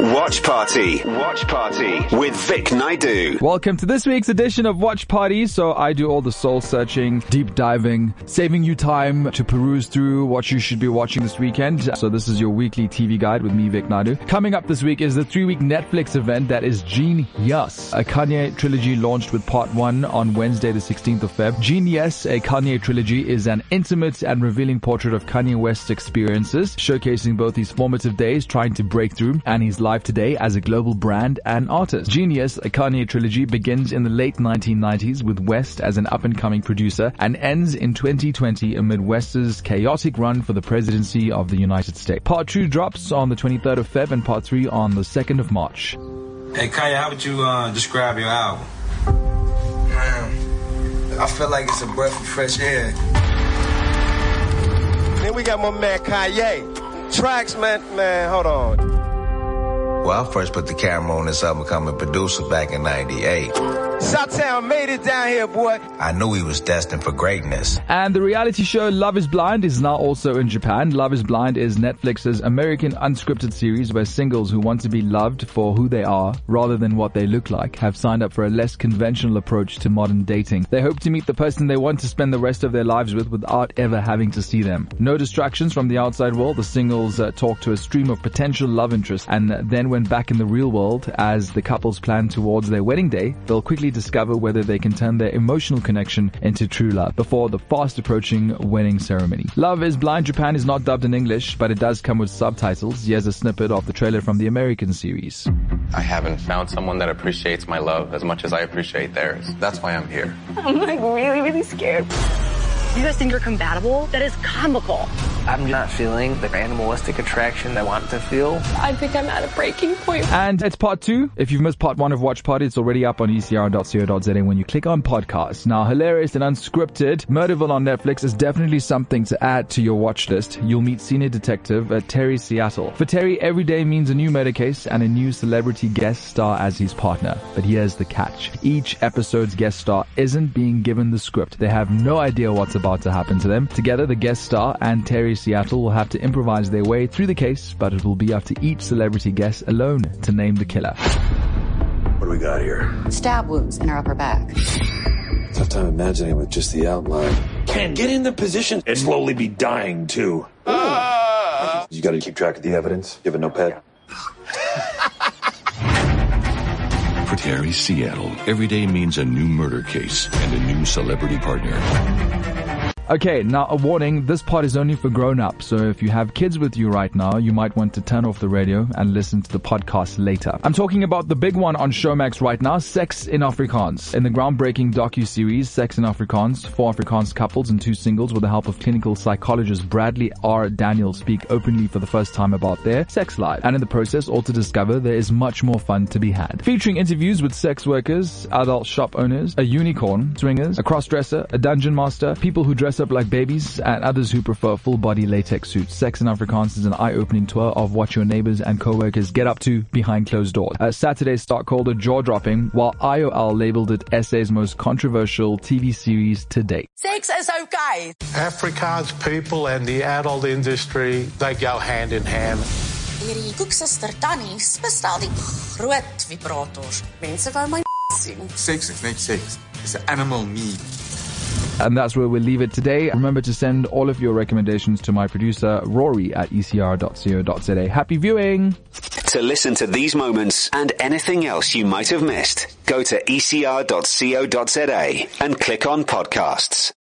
Watch Party. Watch Party with Vic Naidu. Welcome to this week's edition of Watch Party. So I do all the soul searching, deep diving, saving you time to peruse through what you should be watching this weekend. So this is your weekly TV guide with me, Vic Naidu. Coming up this week is the 3-week Netflix event that is Genius. A Kanye trilogy launched with part 1 on Wednesday the 16th of Feb. Genius, a Kanye trilogy, is an intimate and revealing portrait of Kanye West's experiences, showcasing both his formative days trying to break through and his life today as a global brand and artist. Genius, a Kanye trilogy, begins in the late 1990s with West as an up-and-coming producer and ends in 2020 amid West's chaotic run for the presidency of the United States. Part 2 drops on the 23rd of Feb and part 3 on the 2nd of March. Hey Kanye, how would you describe your album? Man, I feel like it's a breath of fresh air. Then we got my man Kanye. Tracks, man, hold on. Well, I first put the camera on this album becoming a producer back in 98. Southtown made it down here, boy. I knew he was destined for greatness. And the reality show Love is Blind is now also in Japan. Love is Blind is Netflix's American unscripted series where singles who want to be loved for who they are rather than what they look like have signed up for a less conventional approach to modern dating. They hope to meet the person they want to spend the rest of their lives with without ever having to see them. No distractions from the outside world. The singles talk to a stream of potential love interests, and then when back in the real world as the couples plan towards their wedding day, they'll quickly discover whether they can turn their emotional connection into true love before the fast approaching wedding ceremony. Love is Blind Japan is not dubbed in English, but it does come with subtitles. Here's a snippet of the trailer from the American series. I haven't found someone that appreciates my love as much as I appreciate theirs. That's why I'm here. I'm like really scared. You guys think you're compatible? That is comical. I'm not feeling the animalistic attraction I want to feel. I think I'm at a breaking point. And it's part 2. If you've missed part 1 of Watch Party, it's already up on ecr.co.za when you click on podcasts. Now, hilarious and unscripted, Murderville on Netflix is definitely something to add to your watch list. You'll meet senior detective Terry Seattle. For Terry, every day means a new murder case and a new celebrity guest star as his partner. But here's the catch. Each episode's guest star isn't being given the script. They have no idea what's about to happen to them. Together, the guest star and Terry Seattle will have to improvise their way through the case, but it will be up to each celebrity guest alone to name the killer. What do we got here? Stab wounds in her upper back. Tough time imagining with just the outline. Can't get in the position and slowly be dying too. You gotta keep track of the evidence. You have a notepad? For Terry Seattle, every day means a new murder case and a new celebrity partner. Okay, now a warning, this part is only for grown-ups, so if you have kids with you right now, you might want to turn off the radio and listen to the podcast later. I'm talking about the big one on Showmax right now, Sex in Afrikaans. In the groundbreaking docu-series, Sex in Afrikaans, 4 Afrikaans couples and 2 singles with the help of clinical psychologist Bradley R. Daniel speak openly for the first time about their sex life, and in the process also discover there is much more fun to be had. Featuring interviews with sex workers, adult shop owners, a unicorn, swingers, a cross-dresser, a dungeon master, people who dress up like babies, and others who prefer full-body latex suits. Sex in Afrikaans is an eye-opening tour of what your neighbors and co-workers get up to behind closed doors. Saturday's stock called it jaw-dropping, while IOL labeled it SA's most controversial TV series to date. Sex is okay. Afrikaans people and the adult industry, they go hand in hand. Hierdie koeksuster Tannie bestel die groot vibrators. Mense wou my sien. Sex is not sex. It's an animal need. And that's where we'll leave it today. Remember to send all of your recommendations to my producer, Rory, at ecr.co.za. Happy viewing! To listen to these moments and anything else you might have missed, go to ecr.co.za and click on podcasts.